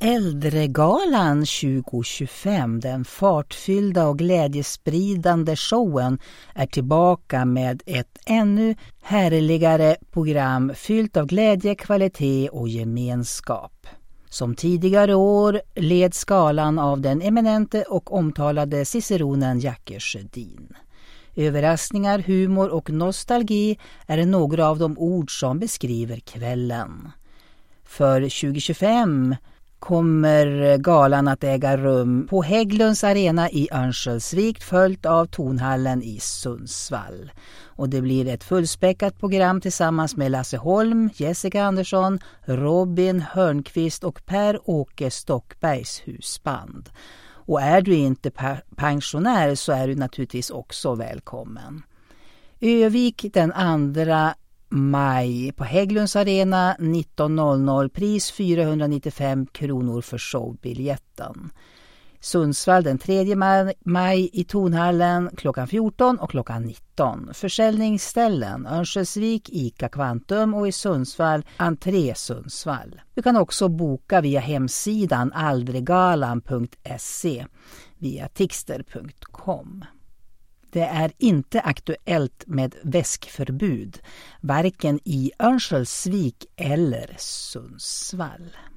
Äldregalan 2025, den fartfyllda och glädjespridande showen, är tillbaka med ett ännu härligare program fyllt av glädje, kvalitet och gemenskap. Som tidigare år leds galan av den eminente och omtalade ciceronen Jacke Sjödin. Överraskningar, humor och nostalgi är några av de ord som beskriver kvällen. För 2025 kommer galan att äga rum på Hägglunds arena i Örnsköldsvik, följt av Tonhallen i Sundsvall. Och det blir ett fullspäckat program tillsammans med Lasse Holm, Jessica Andersson, Robin Hörnqvist och Per-Åke Stockbergs husband. Och är du inte pensionär så är du naturligtvis också välkommen. Övik den 2 maj på Hägglunds arena 19.00, pris 495 kronor för showbiljetten. Sundsvall den 3 maj i Tonhallen klockan 14 och klockan 19. Försäljningsställen Örnsköldsvik, Ica Kvantum och i Sundsvall Entré Sundsvall. Du kan också boka via hemsidan aldregalan.se via tixter.com. Det är inte aktuellt med väskförbud, varken i Örnsköldsvik eller Sundsvall.